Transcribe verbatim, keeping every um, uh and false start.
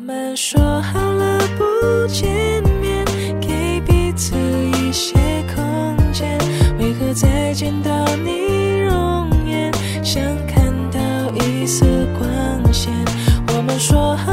们说好了不见面，给彼此一些空间，为何再见到你容颜，像看到一丝光线。我们说好